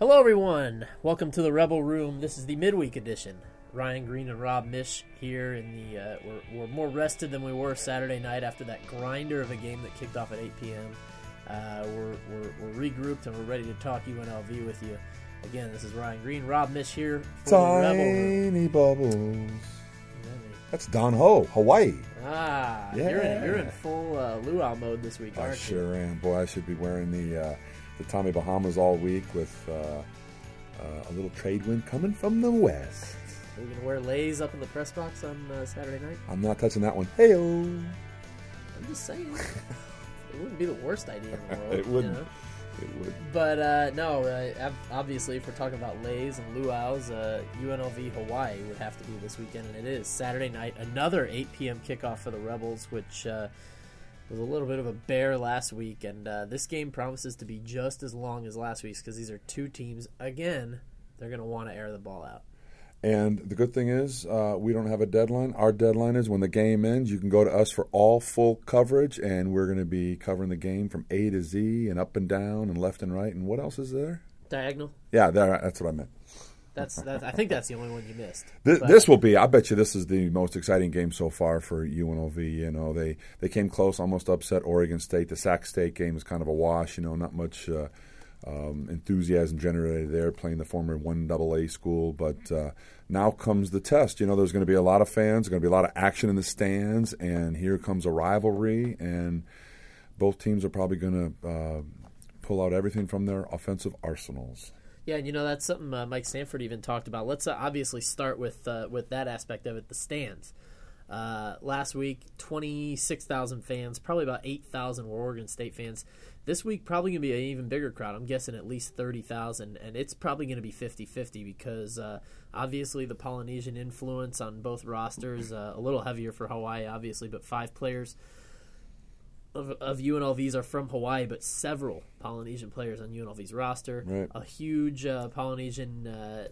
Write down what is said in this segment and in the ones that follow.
Hello, everyone. Welcome to the Rebel Room. This is the midweek edition. Ryan Green and Rob Mish here. We're more rested than we were Saturday night after that grinder of a game that kicked off at 8 p.m. We're regrouped and we're ready to talk UNLV with you. Again, this is Ryan Green, Rob Mish here for the Rebel Room. Tiny bubbles. That's Don Ho, Hawaii. Yeah. You're in full luau mode this week, aren't you? I sure am. Boy, I should be wearing the Tommy Bahamas all week with a little trade wind coming from the west. Are you going to wear lays up in the press box on Saturday night? I'm not touching that one. Hey-o. I'm just saying. It wouldn't be the worst idea in the world. It wouldn't. You know? It would. But, obviously, if we're talking about lays and luau's, UNLV Hawaii would have to be this weekend, and it is Saturday night. Another 8 p.m. kickoff for the Rebels, which was a little bit of a bear last week, and this game promises to be just as long as last week's because these are two teams, again, they're going to want to air the ball out. And the good thing is we don't have a deadline. Our deadline is when the game ends, you can go to us for all full coverage, and we're going to be covering the game from A to Z and up and down and left and right. And what else is there? Diagonal? Yeah, that's what I meant. I think that's the only one you missed. This will be. I bet you this is the most exciting game so far for UNLV. You know, they came close, almost upset Oregon State. The Sac State game is kind of a wash. You know, not much enthusiasm generated there, playing the former 1AA school. But now comes the test. You know, there's going to be a lot of fans. There's going to be a lot of action in the stands, and here comes a rivalry. And both teams are probably going to pull out everything from their offensive arsenals. Yeah, and that's something Mike Sanford even talked about. Let's obviously start with that aspect of it, the stands. Last week, 26,000 fans, probably about 8,000 were Oregon State fans. This week, probably going to be an even bigger crowd. I'm guessing at least 30,000, and it's probably going to be 50-50 because obviously the Polynesian influence on both rosters, a little heavier for Hawaii, obviously, but 5 players of UNLV's are from Hawaii, but several Polynesian players on UNLV's roster. Right. A huge Polynesian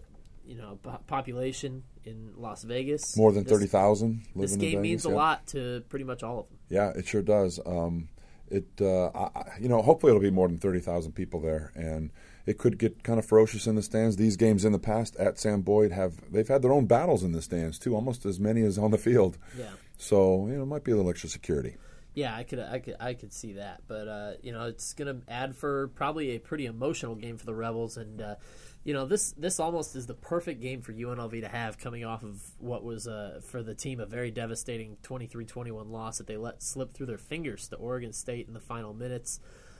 population in Las Vegas. More than 30,000 live This in game Vegas, means a lot to pretty much all of them. Yeah, it sure does. Hopefully it'll be more than 30,000 people there, and it could get kind of ferocious in the stands. These games in the past at Sam Boyd they've had their own battles in the stands too, almost as many as on the field. Yeah. So it might be a little extra security. Yeah, I could see that, but it's going to add for probably a pretty emotional game for the Rebels, and this almost is the perfect game for UNLV to have coming off of what was for the team a very devastating 23-21 loss that they let slip through their fingers to Oregon State in the final minutes.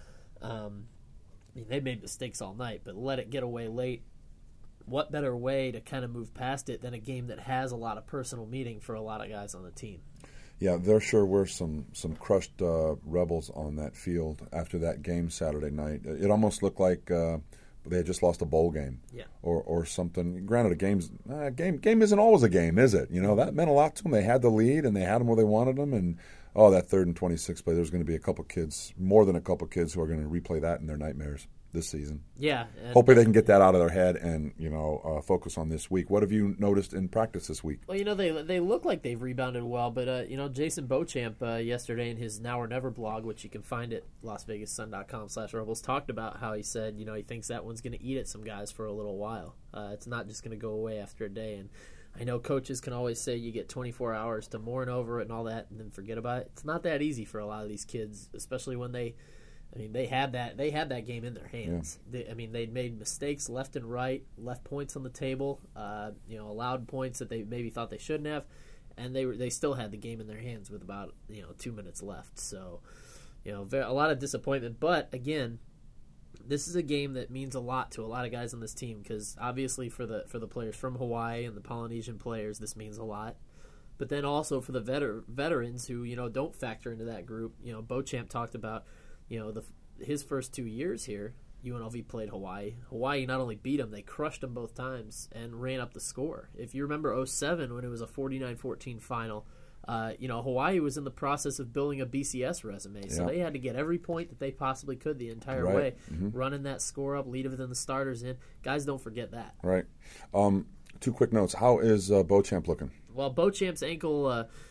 They made mistakes all night, but let it get away late. What better way to kind of move past it than a game that has a lot of personal meaning for a lot of guys on the team? Yeah, there sure were some crushed Rebels on that field after that game Saturday night. It almost looked like they had just lost a bowl game, or something. Granted, a game isn't always a game, is it? That meant a lot to them. They had the lead, and they had them where they wanted them. And that 3rd and 26 play, there's going to be more than a couple kids who are going to replay that in their nightmares this season. Yeah. Hopefully they can get that out of their head and, focus on this week. What have you noticed in practice this week? Well, they look like they've rebounded well, but, Jason Beauchamp yesterday in his Now or Never blog, which you can find at LasVegasSun.com/Rebels, talked about how he said, he thinks that one's going to eat at some guys for a little while. It's not just going to go away after a day. And I know coaches can always say you get 24 hours to mourn over it and all that and then forget about it. It's not that easy for a lot of these kids, especially when they had that game in their hands. Yeah. They'd made mistakes left and right, left points on the table, allowed points that they maybe thought they shouldn't have, and they still had the game in their hands with about 2 minutes left. So, a lot of disappointment. But again, this is a game that means a lot to a lot of guys on this team because obviously for the players from Hawaii and the Polynesian players, this means a lot. But then also for the veterans who don't factor into that group. Beauchamp talked about. His first 2 years here, UNLV played Hawaii. Hawaii not only beat them, they crushed them both times and ran up the score. If you remember 2007 when it was a 49-14 final, Hawaii was in the process of building a BCS resume, so they had to get every point that they possibly could the entire way, running that score up, leading the starters in. Guys, don't forget that. Right. 2 quick notes. How is Beauchamp looking? Well, Beauchamp's ankle,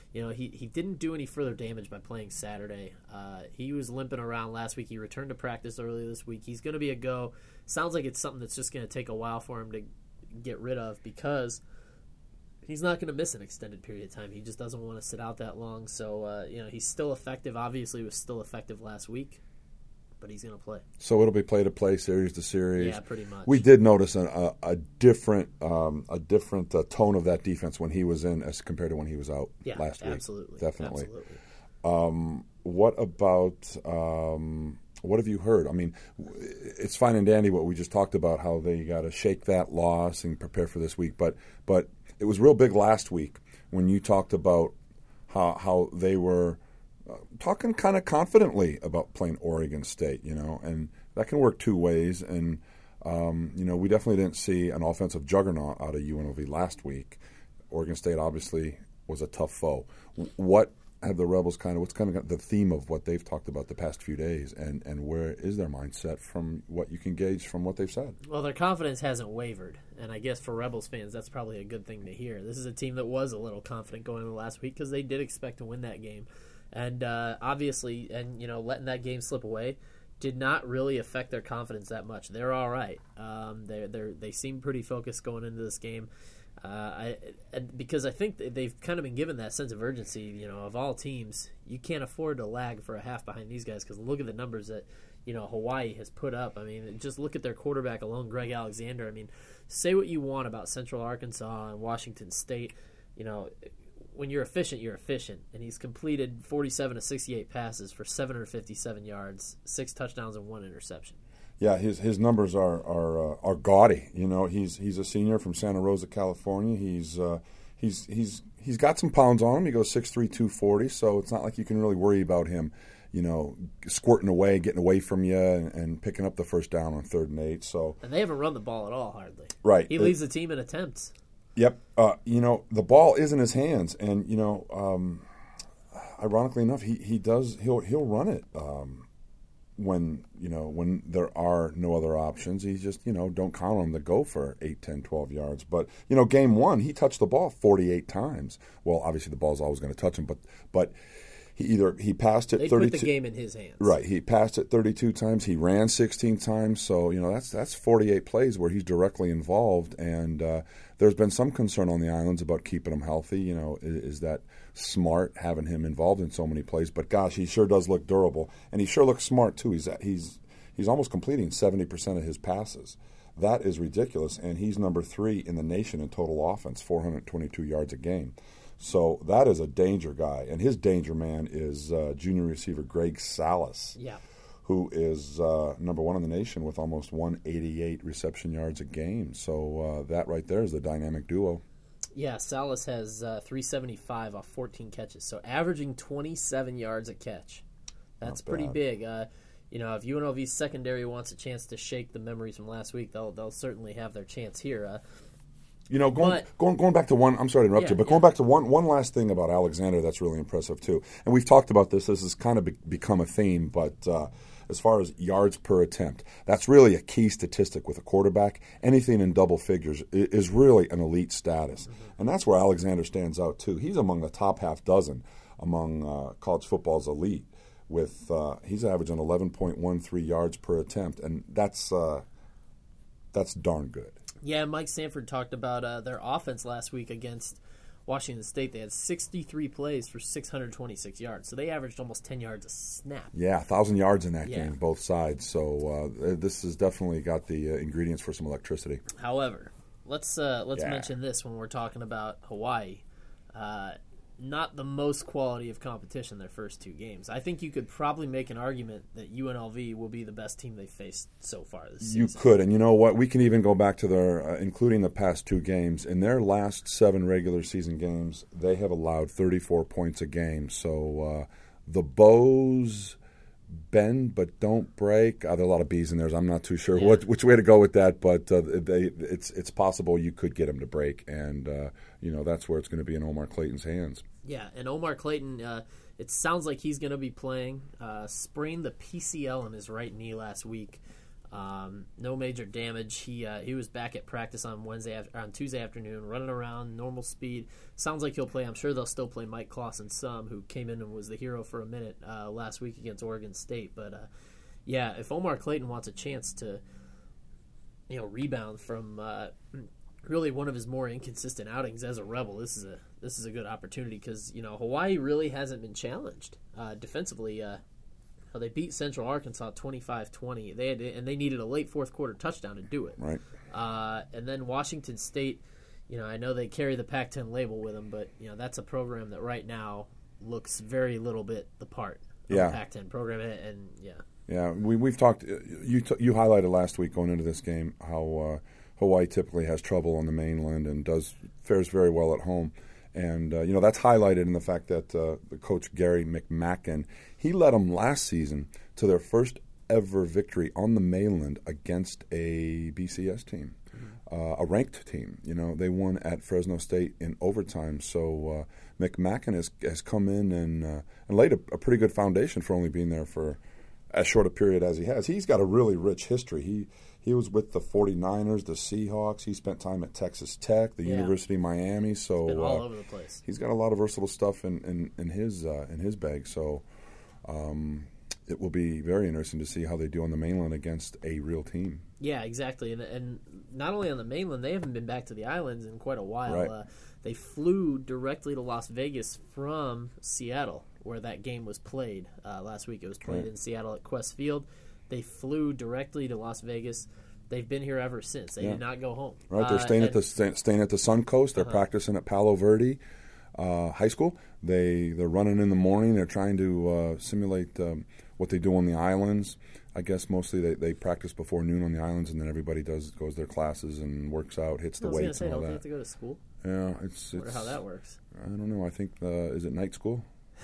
he didn't do any further damage by playing Saturday. He was limping around last week. He returned to practice early this week. He's going to be a go. Sounds like it's something that's just going to take a while for him to get rid of because he's not going to miss an extended period of time. He just doesn't want to sit out that long. So, he's still effective. Obviously, he was still effective last week, but he's going to play. So it'll be play-to-play, series to series. Yeah, pretty much. We did notice a different tone of that defense when he was in as compared to when he was out last week. Absolutely. Definitely. Absolutely. What about what have you heard? I mean, it's fine and dandy what we just talked about, how they got to shake that loss and prepare for this week. But it was real big last week when you talked about how they were talking kind of confidently about playing Oregon State, and that can work two ways. And, we definitely didn't see an offensive juggernaut out of UNLV last week. Oregon State obviously was a tough foe. What have the Rebels what's kind of the theme of what they've talked about the past few days, and where is their mindset from what you can gauge from what they've said? Well, their confidence hasn't wavered, and I guess for Rebels fans, that's probably a good thing to hear. This is a team that was a little confident going into last week because they did expect to win that game. And obviously, letting that game slip away did not really affect their confidence that much. They're all right. They seem pretty focused going into this game. Because I think they've kind of been given that sense of urgency. Of all teams, you can't afford to lag for a half behind these guys because look at the numbers that Hawaii has put up. I mean, just look at their quarterback alone, Greg Alexander. I mean, say what you want about Central Arkansas and Washington State. When you're efficient, and he's completed 47 to 68 passes for 757 yards, 6 touchdowns, and 1 interception. Yeah, his numbers are gaudy. He's a senior from Santa Rosa, California. He's got some pounds on him. He goes 6'3", 240, so it's not like you can really worry about him, squirting away, getting away from you, and picking up the first down on 3rd and 8. And they haven't run the ball at all, hardly. Right. He leads the team in attempts. Yep. The ball is in his hands, and ironically enough, he'll run it. When there are no other options, he just, don't count on him to go for 8, 10, 12 yards. But, game 1, he touched the ball 48 times. Well, obviously the ball's always going to touch him, but he passed it 32. They put the game in his hands. Right. He passed it 32 times. He ran 16 times. So, that's 48 plays where he's directly involved. And there's been some concern on the islands about keeping him healthy. Is that smart, having him involved in so many plays? But, gosh, he sure does look durable. And he sure looks smart, too. He's almost completing 70% of his passes. That is ridiculous. And he's number 3 in the nation in total offense, 422 yards a game. So that is a danger guy. And his danger man is junior receiver Greg Salas, who is number 1 in the nation with almost 188 reception yards a game. So that right there is the dynamic duo. Yeah, Salas has 375 off 14 catches, so averaging 27 yards a catch. That's pretty big. If UNLV's secondary wants a chance to shake the memories from last week, they'll certainly have their chance here. Going back to one, I'm sorry to interrupt you, but going back to one last thing about Alexander that's really impressive too. And we've talked about this. This has kind of become a theme, but as far as yards per attempt, that's really a key statistic with a quarterback. Anything in double figures is really an elite status. Mm-hmm. And that's where Alexander stands out too. He's among the top half dozen among college football's elite. He's averaging 11.13 yards per attempt, and that's darn good. Yeah, Mike Sanford talked about their offense last week against Washington State. They had 63 plays for 626 yards, so they averaged almost 10 yards a snap. Yeah, 1,000 yards in that game, both sides. So this has definitely got the ingredients for some electricity. However, let's mention this when we're talking about Hawaii. Not the most quality of competition their first 2 games. I think you could probably make an argument that UNLV will be the best team they've faced so far this season. You could, and you know what? We can even go back to their, including the past 2 games. In their last 7 regular season games, they have allowed 34 points a game. So the bows bend but don't break. There are a lot of B's in there. So I'm not too sure which way to go with that, but it's possible you could get them to break, and that's where it's going to be in Omar Clayton's hands. Yeah, and Omar Clayton, it sounds like he's going to be playing. Sprained the PCL in his right knee last week. No major damage. He was back at practice on Tuesday afternoon, running around normal speed. Sounds like he'll play. I'm sure they'll still play Mike Clausen some, who came in and was the hero for a minute last week against Oregon State. But yeah, if Omar Clayton wants a chance to rebound from really one of his more inconsistent outings as a Rebel, this is a good opportunity because Hawaii really hasn't been challenged defensively. They beat Central Arkansas 25-20. They needed a late fourth quarter touchdown to do it. Right. And then Washington State, I know they carry the Pac-10 label with them, but that's a program that right now looks very little bit the part of the Pac-10 program. And yeah. Yeah, we've talked. You highlighted last week going into this game how Hawaii typically has trouble on the mainland and fares very well at home. And, that's highlighted in the fact that the coach, Gary McMacken, he led them last season to their first ever victory on the mainland against a BCS team, a ranked team. They won at Fresno State in overtime. So McMacken has come in and laid a pretty good foundation for only being there for as short a period as he has. He's got a really rich history. He was with the 49ers, the Seahawks. He spent time at Texas Tech, the University of Miami. So been all over the place. He's got a lot of versatile stuff in his bag. So it will be very interesting to see how they do on the mainland against a real team. Yeah, exactly. And not only on the mainland, they haven't been back to the islands in quite a while. Right. They flew directly to Las Vegas from Seattle, where that game was played last week. It was played in Seattle at Qwest Field. They flew directly to Las Vegas. They've been here ever since. They did not go home. Right, they're staying at the Suncoast. They're practicing at Palo Verde High School. They're running in the morning. They're trying to simulate what they do on the islands. I guess mostly they practice before noon on the islands, and then everybody goes to their classes and works out, hits the weights and all that. Don't they have to go to school? Yeah, I wonder how that works. I don't know. I think is it night school?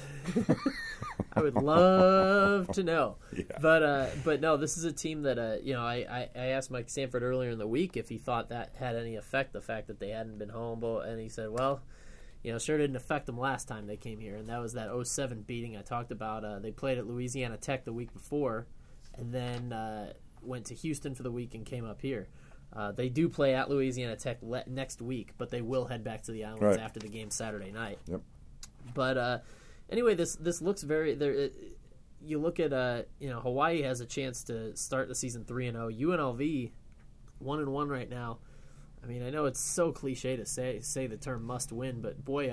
I would love to know. Yeah. But no, this is a team that I asked Mike Sanford earlier in the week if he thought that had any effect, the fact that they hadn't been home, and he said, well, sure didn't affect them last time they came here, and that was that 07 beating I talked about. They played at Louisiana Tech the week before, and then went to Houston for the week and came up here. They do play at Louisiana Tech next week, but they will head back to the islands after the game Saturday night. Yep. But anyway, this looks very. You look at Hawaii has a chance to start the season 3-0. UNLV 1-1 right now. I mean, I know it's so cliche to say the term must win, but boy,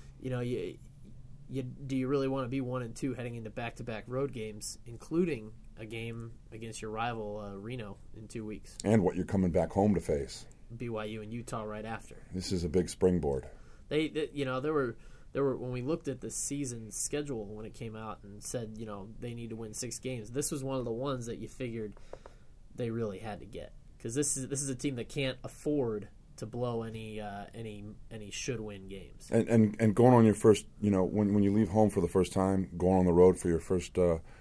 do you really want to be 1-2 heading into back-to-back road games, including a game against your rival Reno in 2 weeks, and what you're coming back home to face? BYU and Utah right after. This is a big springboard. There were when we looked at the season schedule when it came out and said they need to win 6 games. This was one of the ones that you figured they really had to get, because this is a team that can't afford to blow any should win games. And going on your first, when you leave home for the first time, going on the road for your first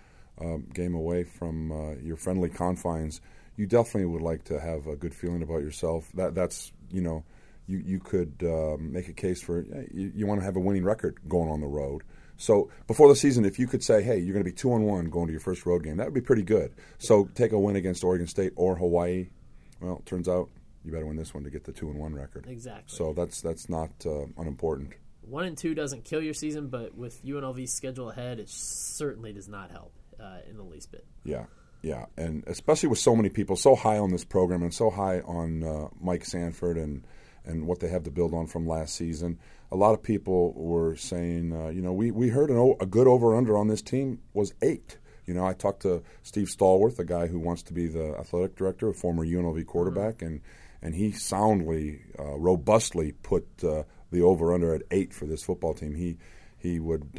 game away from your friendly confines, you definitely would like to have a good feeling about yourself. That's you could make a case for you want to have a winning record going on the road. So before the season, if you could say, hey, you're going to be 2-1 going to your first road game, that would be pretty good. So take a win against Oregon State or Hawaii. Well, it turns out you better win this one to get the 2-1 record. Exactly. So that's not unimportant. 1-2 doesn't kill your season, but with UNLV's schedule ahead, it certainly does not help in the least bit. Yeah, and especially with so many people so high on this program and so high on Mike Sanford and what they have to build on from last season. A lot of people were saying, we heard a good over-under on this team was 8. I talked to Steve Stallworth, a guy who wants to be the athletic director, a former UNLV quarterback, and he soundly, robustly put the over-under at 8 for this football team. He would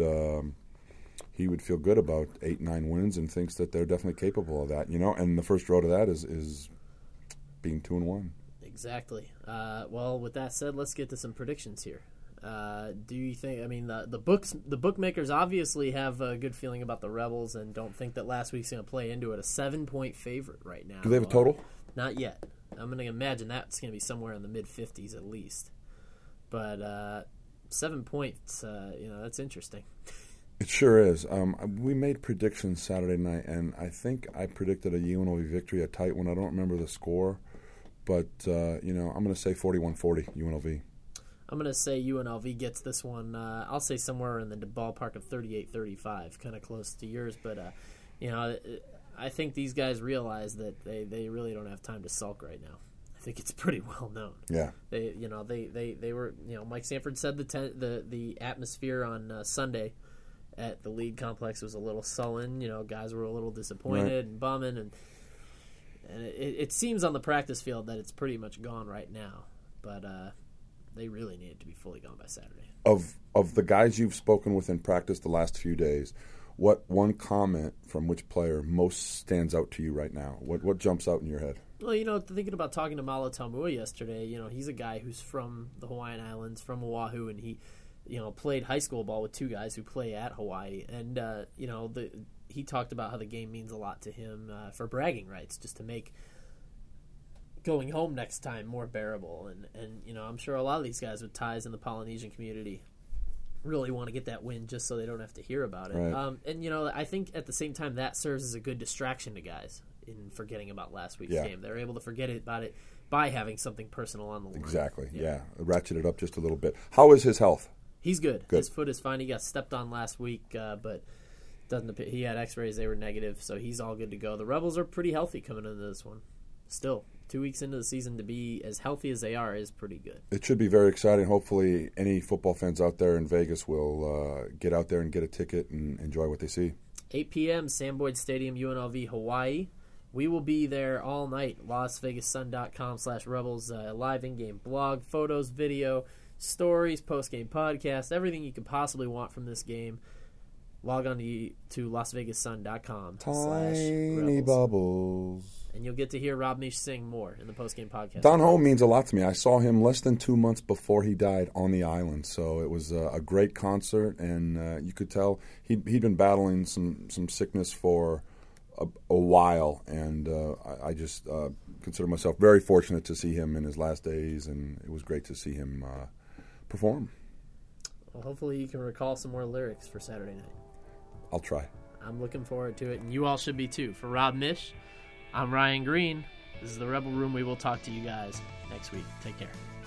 feel good about 8-9 wins and thinks that they're definitely capable of that. And the first road to that is being 2-1. Exactly. Well, with that said, let's get to some predictions here. Do you think? I mean, the bookmakers obviously have a good feeling about the Rebels and don't think that last week's going to play into it. A 7-point favorite right now. Do they have a total? Not yet. I'm going to imagine that's going to be somewhere in the mid-50s at least. But 7 points, that's interesting. It sure is. We made predictions Saturday night, and I think I predicted a UNLV victory, a tight one. I don't remember the score, but I'm going to say 41-40 UNLV. I'm going to say UNLV gets this one. I'll say somewhere in the ballpark of 38-35, kind of close to yours. But, I think these guys realize that they really don't have time to sulk right now. I think it's pretty well known. Yeah. They were, Mike Sanford said the atmosphere on Sunday at the Lead Complex was a little sullen. Guys were a little disappointed and bumming, and it seems on the practice field that it's pretty much gone right now. But they really need it to be fully gone by Saturday. Of the guys you've spoken with in practice the last few days, what one comment from which player most stands out to you right now? What jumps out in your head? Well, thinking about talking to Malo Taumua yesterday, he's a guy who's from the Hawaiian Islands, from Oahu, and he, played high school ball with two guys who play at Hawaii. And, he talked about how the game means a lot to him for bragging rights, just to make going home next time more bearable. And I'm sure a lot of these guys with ties in the Polynesian community really want to get that win just so they don't have to hear about it. Right. I think at the same time that serves as a good distraction to guys in forgetting about last week's game. They're able to forget about it by having something personal on the line. Exactly, yeah. Ratchet it up just a little bit. How is his health? He's good. His foot is fine. He got stepped on last week, but he had x-rays. They were negative, so he's all good to go. The Rebels are pretty healthy coming into this one. Still, 2 weeks into the season to be as healthy as they are is pretty good. It should be very exciting. Hopefully any football fans out there in Vegas will get out there and get a ticket and enjoy what they see. 8 p.m., Sam Boyd Stadium, UNLV, Hawaii. We will be there all night. LasVegasSun.com/Rebels. Live in-game blog, photos, video, stories, post-game podcast, everything you could possibly want from this game. Log on to LasVegasSun.com/Rebels. Tiny bubbles. And you'll get to hear Rob Misch sing more in the post-game podcast. Don Ho means a lot to me. I saw him less than 2 months before he died on the island, so it was a great concert, and you could tell he'd been battling some sickness for a while, and I just consider myself very fortunate to see him in his last days, and it was great to see him perform. Well, hopefully you can recall some more lyrics for Saturday night. I'll try. I'm looking forward to it, and you all should be too. For Rob Misch, I'm Ryan Green. This is the Rebel Room. We will talk to you guys next week. Take care.